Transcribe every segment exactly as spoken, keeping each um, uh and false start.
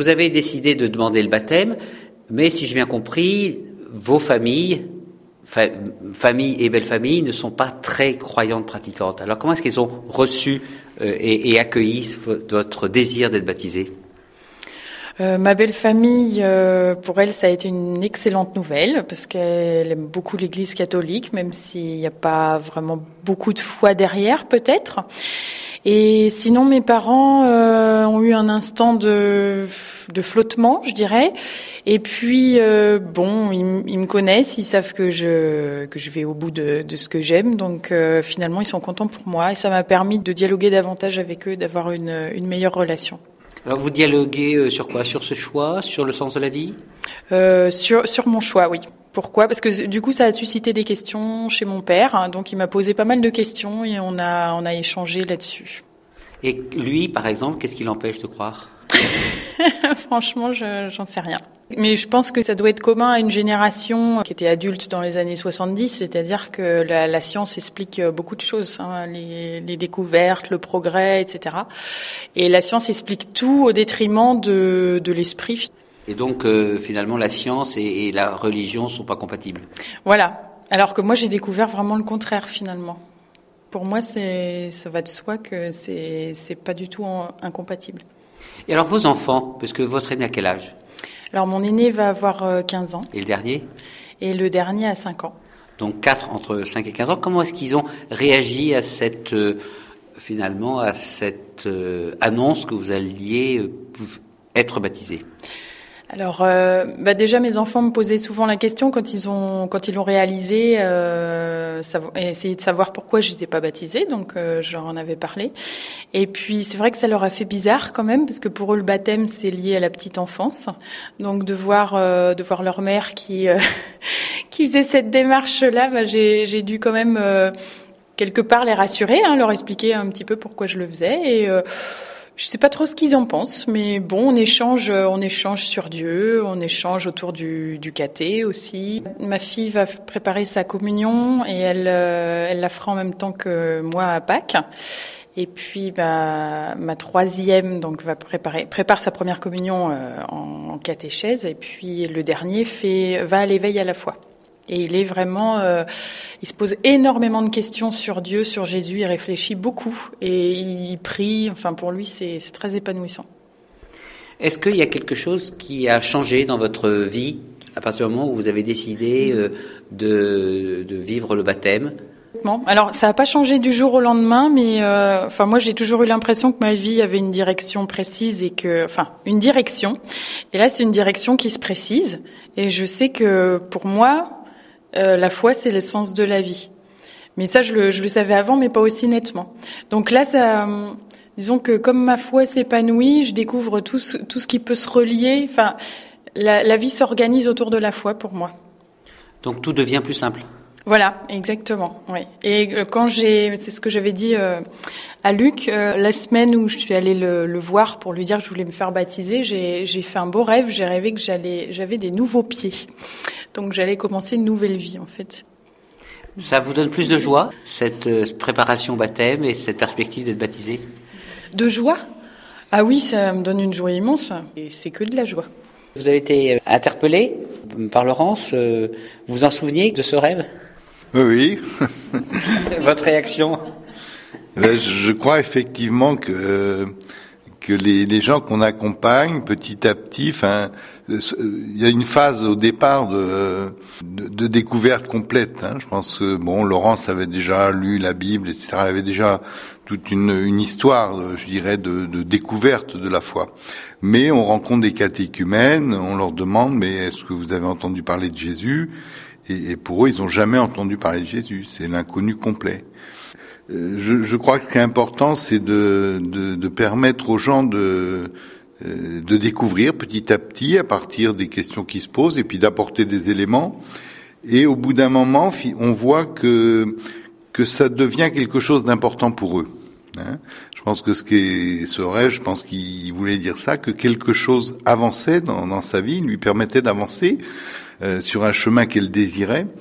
vous avez décidé de demander le baptême, mais si j'ai bien compris, vos familles, fa- famille et belle-famille, ne sont pas très croyantes pratiquantes. Alors comment est-ce qu'elles ont reçu euh, et, et accueilli votre désir d'être baptisé ? Euh, ma belle-famille, euh, pour elle, ça a été une excellente nouvelle parce qu'elle aime beaucoup l'Église catholique, même s'il n'y a pas vraiment beaucoup de foi derrière, peut-être. Et sinon, mes parents euh, ont eu un instant de, de flottement, je dirais. Et puis, euh, bon, ils, ils me connaissent, ils savent que je que je vais au bout de, de ce que j'aime. Donc, euh, finalement, ils sont contents pour moi. Et ça m'a permis de dialoguer davantage avec eux, d'avoir une, une meilleure relation. Alors vous dialoguez sur quoi ? Sur ce choix ? Sur le sens de la vie ? euh, sur, sur mon choix, oui. Pourquoi ? Parce que du coup, ça a suscité des questions chez mon père. Hein, donc, il m'a posé pas mal de questions et on a, on a échangé là-dessus. Et lui, par exemple, qu'est-ce qui l'empêche de croire ? Franchement, je, j'en sais rien. Mais je pense que ça doit être commun à une génération qui était adulte dans les années soixante-dix, c'est-à-dire que la, la science explique beaucoup de choses, hein, les, les découvertes, le progrès, et cetera. Et la science explique tout au détriment de, de l'esprit. Et donc, euh, finalement, la science et, et la religion sont pas compatibles. Voilà. Alors que moi, j'ai découvert vraiment le contraire, finalement. Pour moi, c'est, ça va de soi que c'est, c'est pas du tout en, incompatible. Et alors, vos enfants, parce que votre aîné a quel âge ? Alors, mon aîné va avoir quinze ans. Et le dernier ? Et le dernier a cinq ans. Donc, quatre entre cinq et quinze ans. Comment est-ce qu'ils ont réagi à cette, euh, finalement, à cette euh, annonce que vous alliez euh, être baptisé ? Alors, euh, bah déjà, mes enfants me posaient souvent la question quand ils ont, quand ils l'ont réalisé, euh, savoir, essayer de savoir pourquoi j'étais pas baptisée. Donc, euh, je leur en avais parlé. Et puis, c'est vrai que ça leur a fait bizarre quand même, parce que pour eux, le baptême, c'est lié à la petite enfance. Donc, de voir, euh, de voir leur mère qui, euh, qui faisait cette démarche-là, bah, j'ai, j'ai dû quand même euh, quelque part les rassurer, hein, leur expliquer un petit peu pourquoi je le faisais. Et euh, je sais pas trop ce qu'ils en pensent, mais bon, on échange, on échange sur Dieu, on échange autour du, du caté aussi. Ma fille va préparer sa communion et elle, elle la fera en même temps que moi à Pâques. Et puis, bah, ma troisième, donc, va préparer, prépare sa première communion euh, en, en catéchèse. Et puis, le dernier fait, va à l'éveil à la foi. Et il est vraiment, euh, il se pose énormément de questions sur Dieu, sur Jésus. Il réfléchit beaucoup et il prie. Enfin, pour lui, c'est, c'est très épanouissant. Est-ce qu'il y a quelque chose qui a changé dans votre vie à partir du moment où vous avez décidé euh, de, de vivre le baptême ? Alors, ça n'a pas changé du jour au lendemain, mais euh, enfin, moi, j'ai toujours eu l'impression que ma vie avait une direction précise et que, enfin, une direction. Et là, c'est une direction qui se précise. Et je sais que pour moi, Euh, la foi, c'est le sens de la vie. Mais ça, je le, je le savais avant, mais pas aussi nettement. Donc là, ça, euh, disons que comme ma foi s'épanouit, je découvre tout ce, tout ce qui peut se relier. Enfin, la, la vie s'organise autour de la foi pour moi. Donc tout devient plus simple. Voilà, exactement. Oui. Et quand j'ai, c'est ce que j'avais dit euh, à Luc, euh, la semaine où je suis allée le, le voir pour lui dire que je voulais me faire baptiser, j'ai, j'ai fait un beau rêve. J'ai rêvé que j'allais, j'avais des nouveaux pieds. Donc j'allais commencer une nouvelle vie en fait. Ça vous donne plus de joie, cette euh, préparation au baptême et cette perspective d'être baptisé ? De joie ? Ah oui, ça me donne une joie immense. Et c'est que de la joie. Vous avez été interpellé par Laurence. Euh, vous vous en souveniez de ce rêve ? Oui. Votre réaction ? Je crois effectivement que que les, les gens qu'on accompagne petit à petit, enfin, il y a une phase au départ de, de, de découverte complète. Hein. Je pense que bon, Laurence avait déjà lu la Bible, et cetera. Elle avait déjà toute une, une histoire, je dirais, de, de découverte de la foi. Mais on rencontre des catéchumènes, on leur demande, mais est-ce que vous avez entendu parler de Jésus ? Et, et pour eux, ils n'ont jamais entendu parler de Jésus. C'est l'inconnu complet. Je, je crois que ce qui est important, c'est de, de, de permettre aux gens de, de découvrir petit à petit, à partir des questions qui se posent, et puis d'apporter des éléments. Et au bout d'un moment, on voit que que ça devient quelque chose d'important pour eux. Hein. Je pense que ce qui serait, je pense qu'il voulait dire ça, que quelque chose avançait dans, dans sa vie, lui permettait d'avancer euh, sur un chemin qu'elle désirait.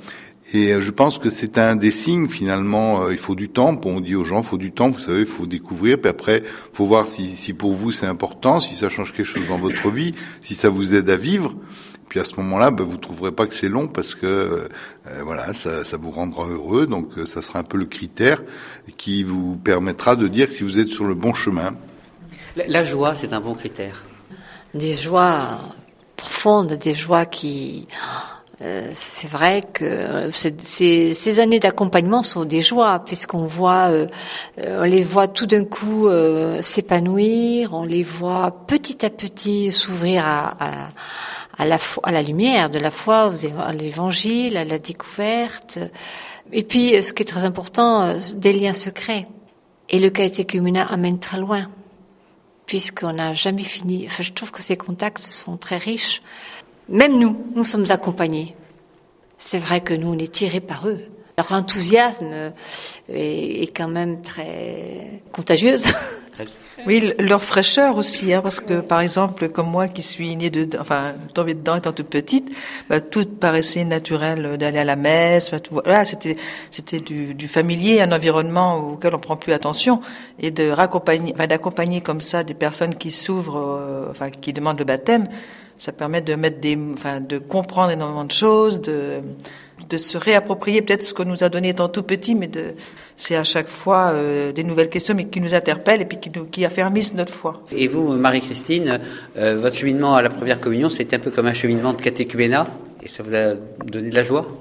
Et je pense que c'est un des signes, finalement, il faut du temps. On dit aux gens, il faut du temps, vous savez, il faut découvrir. Puis après, il faut voir si, si pour vous c'est important, si ça change quelque chose dans votre vie, si ça vous aide à vivre. Puis à ce moment-là, ben, vous trouverez pas que c'est long parce que euh, voilà, ça, ça vous rendra heureux. Donc ça sera un peu le critère qui vous permettra de dire si vous êtes sur le bon chemin. La, la joie, c'est un bon critère. Des joies profondes, des joies qui... Euh, c'est vrai que ces, ces années d'accompagnement sont des joies, puisqu'on voit, euh, on les voit tout d'un coup euh, s'épanouir, on les voit petit à petit s'ouvrir à, à, à, la, à la lumière de la foi, à l'évangile, à la découverte. Et puis, ce qui est très important, des liens secrets. Et le catéchuménat amène très loin, puisqu'on n'a jamais fini. Enfin, je trouve que ces contacts sont très riches. Même nous, nous sommes accompagnés. C'est vrai que nous, on est tirés par eux. Leur enthousiasme est, est quand même très contagieuse. Oui, leur fraîcheur aussi, hein, parce que par exemple, comme moi qui suis née de, enfin tombée dedans étant toute petite, bah, tout paraissait naturel d'aller à la messe. Enfin, tout, voilà, c'était c'était du, du familier, un environnement auquel on prend plus attention, et de raccompagner, enfin, d'accompagner comme ça des personnes qui s'ouvrent, euh, enfin qui demandent le baptême. Ça permet de mettre des, enfin, de comprendre énormément de choses, de, de se réapproprier peut-être ce qu'on nous a donné étant tout petit, mais de, c'est à chaque fois euh, des nouvelles questions, mais qui nous interpellent et puis qui, nous, qui affermissent notre foi. Et vous, Marie-Christine, euh, votre cheminement à la première communion, c'était un peu comme un cheminement de catéchuménat, et ça vous a donné de la joie?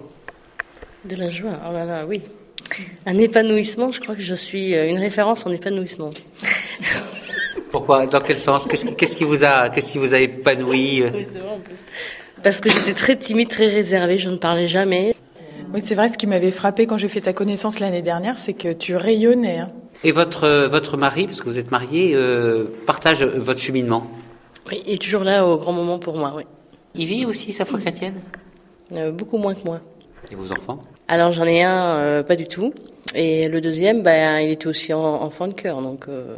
De la joie, oh là là, oui. Un épanouissement, je crois que je suis une référence en épanouissement. Pourquoi? Dans quel sens? Qu'est-ce qui, qu'est-ce qui vous a, qu'est-ce qui vous a épanoui? Oui, c'est vrai en plus. Parce que j'étais très timide, très réservée, je ne parlais jamais. Oui, c'est vrai, ce qui m'avait frappé quand j'ai fait ta connaissance l'année dernière, c'est que tu rayonnais. Hein. Et votre, votre mari, parce que vous êtes marié, euh, partage votre cheminement? Oui, il est toujours là au grand moment pour moi, oui. Il vit aussi sa foi chrétienne? euh, Beaucoup moins que moi. Et vos enfants? Alors j'en ai un, euh, pas du tout. Et le deuxième, ben, il était aussi en, enfant de cœur, donc... Euh,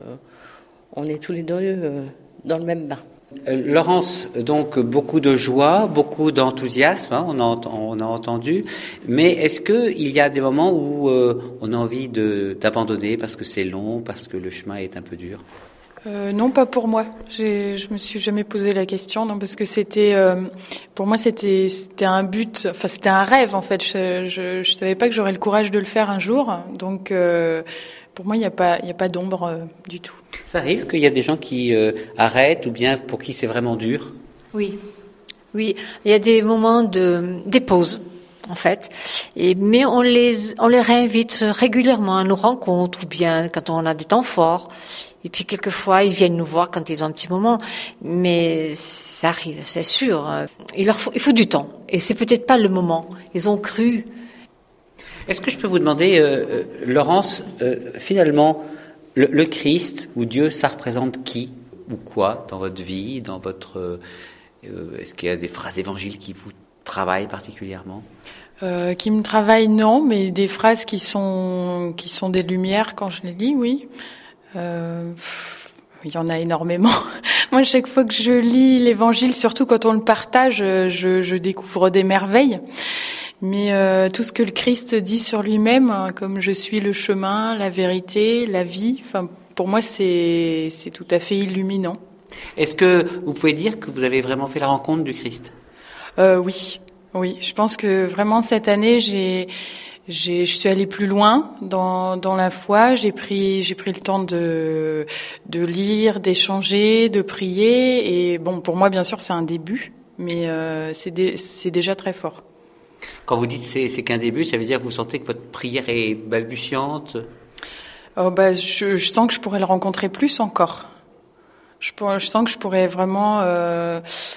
on est tous les deux euh, dans le même bain. Euh, Laurence, donc beaucoup de joie, beaucoup d'enthousiasme, hein, on, a, on a entendu. Mais est-ce que il y a des moments où euh, on a envie de, d'abandonner parce que c'est long, parce que le chemin est un peu dur? Euh, non, pas pour moi. J'ai, je me suis jamais posé la question, non, parce que c'était, euh, pour moi, c'était, c'était un but, enfin, c'était un rêve en fait. Je, je, je savais pas que j'aurais le courage de le faire un jour, donc. Euh, Pour moi, il n'y a pas, il n'y a pas d'ombre euh, du tout. Ça arrive qu'il y a des gens qui euh, arrêtent ou bien pour qui c'est vraiment dur? Oui, oui. Il y a des moments de des pauses, en fait. Et mais on les on les réinvite régulièrement à nos rencontres ou bien quand on a des temps forts. Et puis quelquefois ils viennent nous voir quand ils ont un petit moment. Mais ça arrive, c'est sûr. Il leur faut il faut du temps. Et c'est peut-être pas le moment. Ils ont cru. Est-ce que je peux vous demander, euh, Laurence, euh, finalement, le, le Christ ou Dieu, ça représente qui ou quoi dans votre vie, dans votre euh, est-ce qu'il y a des phrases d'évangile qui vous travaillent particulièrement? euh, Qui me travaillent, non, mais des phrases qui sont qui sont des lumières quand je les lis, oui. Euh, pff, il y en a énormément. Moi, chaque fois que je lis l'Évangile, surtout quand on le partage, je, je découvre des merveilles. Mais euh, tout ce que le Christ dit sur lui-même, hein, comme je suis le chemin, la vérité, la vie, enfin, pour moi, c'est c'est tout à fait illuminant. Est-ce que vous pouvez dire que vous avez vraiment fait la rencontre du Christ? euh, Oui, oui. Je pense que vraiment cette année, j'ai, j'ai, je suis allée plus loin dans dans la foi. J'ai pris j'ai pris le temps de de lire, d'échanger, de prier. Et bon, pour moi, bien sûr, c'est un début, mais euh, c'est dé, c'est déjà très fort. Quand vous dites c'est, c'est qu'un début, ça veut dire que vous sentez que votre prière est balbutiante? Oh bah, je, je sens que je pourrais le rencontrer plus encore. Je, pourrais, je sens que je pourrais vraiment euh,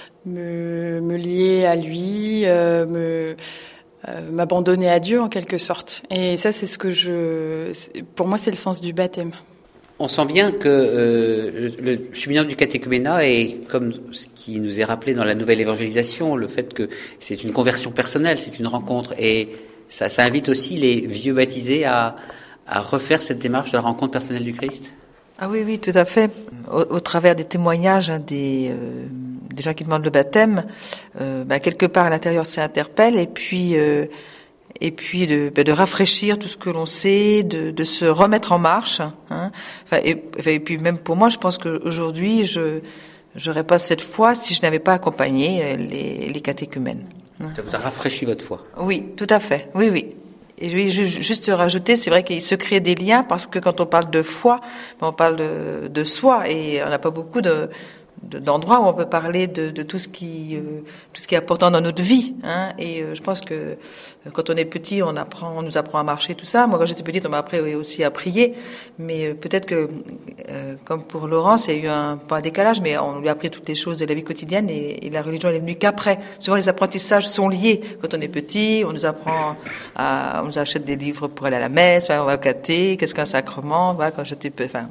me, me lier à lui, euh, me, euh, m'abandonner à Dieu en quelque sorte. Et ça, c'est ce que je... Pour moi, c'est le sens du baptême. On sent bien que euh, le cheminement du catéchuménat est comme ce qui nous est rappelé dans la nouvelle évangélisation, le fait que c'est une conversion personnelle, c'est une rencontre, et ça, ça invite aussi les vieux baptisés à, à refaire cette démarche de la rencontre personnelle du Christ. Ah oui, oui, tout à fait. Au, au travers des témoignages hein, des, euh, des gens qui demandent le baptême, euh, bah, quelque part à l'intérieur, ça interpelle, et puis... Euh, et puis de, de rafraîchir tout ce que l'on sait, de, de se remettre en marche. Hein. Enfin, et, et puis même pour moi, je pense qu'aujourd'hui, je j'aurais pas cette foi si je n'avais pas accompagné les, les catéchumènes. Hein. Ça vous a rafraîchi votre foi? Oui, tout à fait. Oui, oui. Et oui, juste rajouter, c'est vrai qu'il se crée des liens parce que quand on parle de foi, on parle de, de soi et on n'a pas beaucoup de d'endroits où on peut parler de, de tout ce qui euh, tout ce qui est important dans notre vie, hein. Et euh, je pense que euh, quand on est petit, on apprend, on nous apprend à marcher, tout ça. Moi, quand j'étais petite, on m'a appris aussi à prier. Mais euh, peut-être que, euh, comme pour Laurence, il y a eu un pas un décalage, mais on lui a appris toutes les choses de la vie quotidienne et, et la religion elle est venue qu'après. Souvent, les apprentissages sont liés. Quand on est petit, on nous apprend à, on nous achète des livres pour aller à la messe, on va au caté, qu'est-ce qu'un sacrement, voilà, quand j'étais, enfin,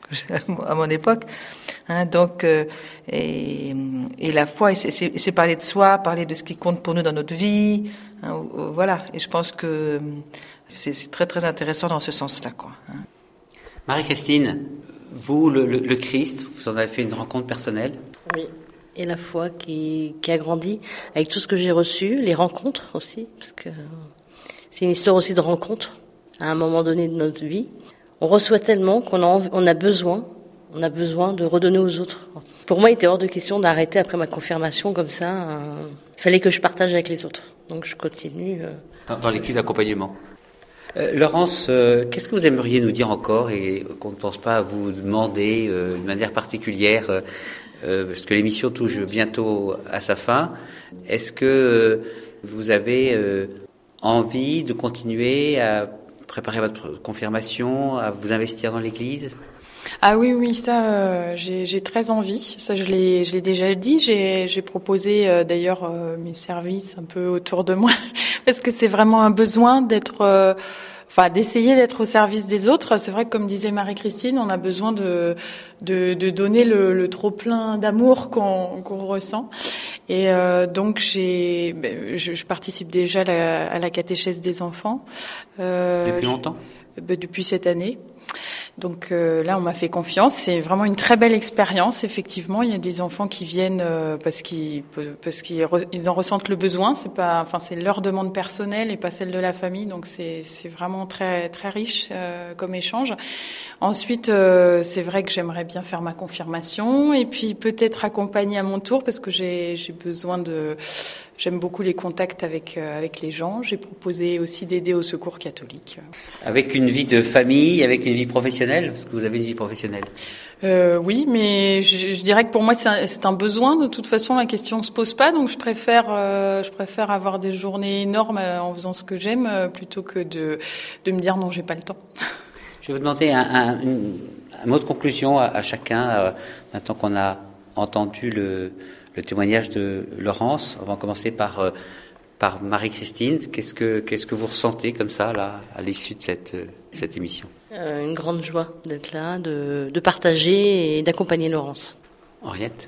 à mon époque. Hein, donc, euh, et, et la foi, c'est, c'est, c'est parler de soi, parler de ce qui compte pour nous dans notre vie, hein, voilà. Et je pense que c'est, c'est très très intéressant dans ce sens-là, quoi. Hein. Marie-Christine, vous, le, le, le Christ, vous en avez fait une rencontre personnelle? Oui, et la foi qui, qui a grandi avec tout ce que j'ai reçu, les rencontres aussi, parce que c'est une histoire aussi de rencontres à un moment donné de notre vie. On reçoit tellement qu'on a, envie, on a besoin. On a besoin de redonner aux autres. Pour moi, il était hors de question d'arrêter après ma confirmation comme ça. Euh, il fallait que je partage avec les autres. Donc je continue. Euh... Dans, dans l'équipe d'accompagnement. Euh, Laurence, euh, qu'est-ce que vous aimeriez nous dire encore et qu'on ne pense pas à vous demander euh, de manière particulière, euh, euh, parce que l'émission touche bientôt à sa fin. Est-ce que euh, vous avez euh, envie de continuer à préparer votre confirmation, à vous investir dans l'Église ? Ah oui, oui, ça, euh, j'ai, j'ai très envie. Ça, je l'ai, je l'ai déjà dit. J'ai, j'ai proposé euh, d'ailleurs euh, mes services un peu autour de moi, parce que c'est vraiment un besoin d'être, euh, enfin, d'essayer d'être au service des autres. C'est vrai que, comme disait Marie-Christine, on a besoin de de, de donner le, le trop plein d'amour qu'on, qu'on ressent. Et euh, donc, j'ai, ben, je, je participe déjà à la, à la catéchèse des enfants. Euh, depuis longtemps ? Ben, depuis cette année. Donc euh, là, on m'a fait confiance. C'est vraiment une très belle expérience. Effectivement, il y a des enfants qui viennent euh, parce qu'ils parce qu'ils re, ils en ressentent le besoin. C'est pas, enfin, c'est leur demande personnelle et pas celle de la famille. Donc c'est c'est vraiment très très riche euh, comme échange. Ensuite, euh, c'est vrai que j'aimerais bien faire ma confirmation et puis peut-être accompagner à mon tour parce que j'ai j'ai besoin de. J'aime beaucoup les contacts avec euh, avec les gens. J'ai proposé aussi d'aider au Secours catholique. Avec une vie de famille, avec une vie professionnelle, parce que vous avez une vie professionnelle. Euh, oui, mais je, je dirais que pour moi c'est un, c'est un besoin. De toute façon, la question ne se pose pas, donc je préfère euh, je préfère avoir des journées énormes en faisant ce que j'aime euh, plutôt que de de me dire non, j'ai pas le temps. Je vais vous demander un, un, un mot de conclusion à, à chacun euh, maintenant qu'on a entendu le le témoignage de Laurence. On va commencer par euh, par Marie-Christine. Qu'est-ce que qu'est-ce que vous ressentez comme ça là à l'issue de cette euh, cette émission? euh, Une grande joie d'être là, de de partager et d'accompagner Laurence. Henriette.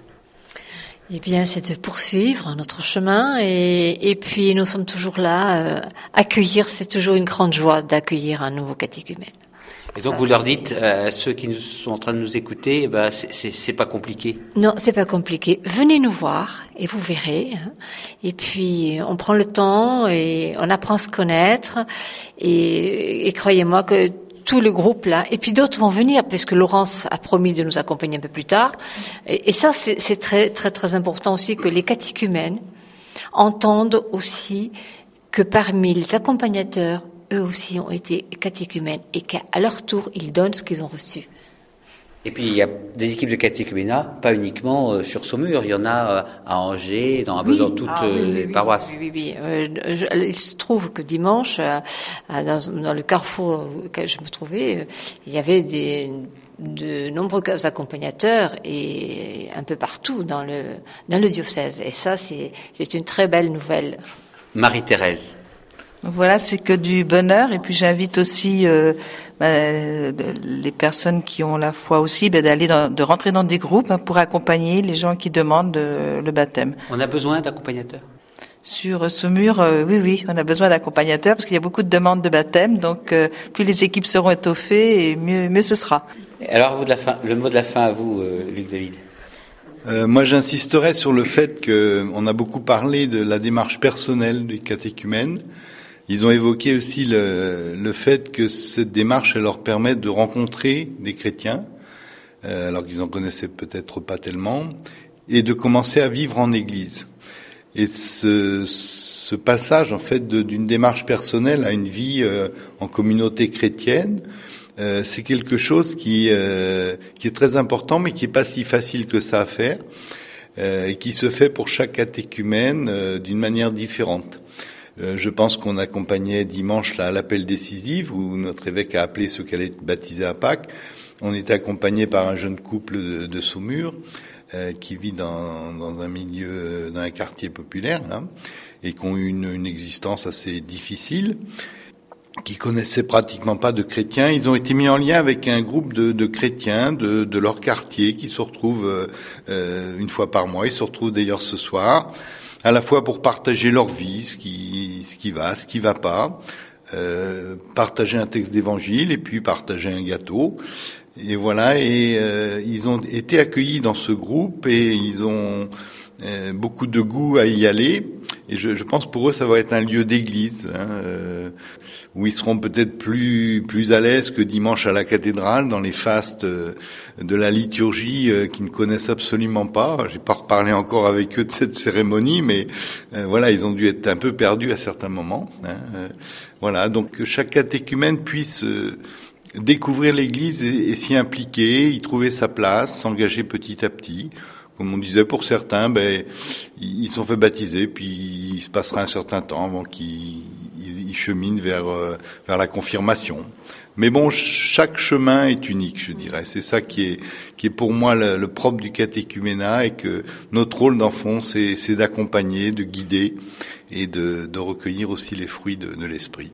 Eh bien, c'est de poursuivre notre chemin et et puis nous sommes toujours là. Euh, accueillir, c'est toujours une grande joie d'accueillir un nouveau catéchumène. Et donc, vous leur dites à ceux qui sont en train de nous écouter, bah, c'est, c'est, c'est pas compliqué. Non, c'est pas compliqué. Venez nous voir et vous verrez. Et puis, on prend le temps et on apprend à se connaître. Et, et croyez-moi que tout le groupe là, et puis d'autres vont venir, parce que Laurence a promis de nous accompagner un peu plus tard. Et, et ça, c'est, c'est très, très, très important aussi que les catéchumènes entendent aussi que parmi les accompagnateurs, eux aussi ont été catéchumènes et qu'à leur tour, ils donnent ce qu'ils ont reçu. Et puis, il y a des équipes de catéchuménat, pas uniquement euh, sur Saumur. Il y en a euh, à Angers, dans, un peu oui. dans toutes ah, oui, euh, oui, les oui, paroisses. Oui, oui, oui. Euh, je, il se trouve que dimanche, euh, dans, dans le carrefour auquel je me trouvais, euh, il y avait des, de nombreux accompagnateurs et un peu partout dans le, dans le diocèse. Et ça, c'est, c'est une très belle nouvelle. Marie-Thérèse. Voilà, c'est que du bonheur. Et puis j'invite aussi euh, bah, les personnes qui ont la foi aussi bah, d'aller dans, de rentrer dans des groupes hein, pour accompagner les gens qui demandent euh, le baptême. On a besoin d'accompagnateurs. Sur Saumur, euh, oui, oui, on a besoin d'accompagnateurs parce qu'il y a beaucoup de demandes de baptême. Donc, euh, plus les équipes seront étoffées, et mieux, mieux ce sera. Alors, vous de la fin, le mot de la fin à vous, euh, Luc David. Euh, moi, j'insisterai sur le fait qu'on a beaucoup parlé de la démarche personnelle du catéchumène. Ils ont évoqué aussi le, le fait que cette démarche elle leur permet de rencontrer des chrétiens, euh, alors qu'ils en connaissaient peut-être pas tellement, et de commencer à vivre en Église. Et ce, ce passage en fait de, d'une démarche personnelle à une vie euh, en communauté chrétienne, euh, c'est quelque chose qui euh, qui est très important, mais qui est pas si facile que ça à faire, euh, et qui se fait pour chaque catéchumène euh, d'une manière différente. Je pense qu'on accompagnait dimanche là, l'appel décisif où notre évêque a appelé ceux qui allaient être baptisés à Pâques. On était accompagné par un jeune couple de, de Saumur euh, qui vit dans, dans un milieu, dans un quartier populaire là, et qui ont eu une, une existence assez difficile, qui connaissaient pratiquement pas de chrétiens. Ils ont été mis en lien avec un groupe de, de chrétiens de, de leur quartier qui se retrouvent euh, une fois par mois. Ils se retrouvent d'ailleurs ce soir, à la fois pour partager leur vie, ce qui, ce qui va, ce qui va pas, euh, partager un texte d'évangile et puis partager un gâteau. Et voilà, et euh, ils ont été accueillis dans ce groupe et ils ont euh, beaucoup de goût à y aller. Et je, je pense pour eux ça va être un lieu d'église, hein, euh, où ils seront peut-être plus plus à l'aise que dimanche à la cathédrale dans les fastes euh, de la liturgie euh, qu'ils ne connaissent absolument pas. J'ai pas reparlé encore avec eux de cette cérémonie, mais euh, voilà, ils ont dû être un peu perdus à certains moments. Hein, euh, voilà, donc que chaque catéchumène puisse euh, découvrir l'Église et, et s'y impliquer, y trouver sa place, s'engager petit à petit. Comme on disait, pour certains, ben, ils sont fait baptiser, puis il se passera un certain temps avant qu'ils ils, ils cheminent vers, euh, vers la confirmation. Mais bon, chaque chemin est unique, je dirais. C'est ça qui est, qui est pour moi le, le propre du catéchuménat, et que notre rôle d'enfant, c'est, c'est d'accompagner, de guider et de, de recueillir aussi les fruits de, de l'esprit.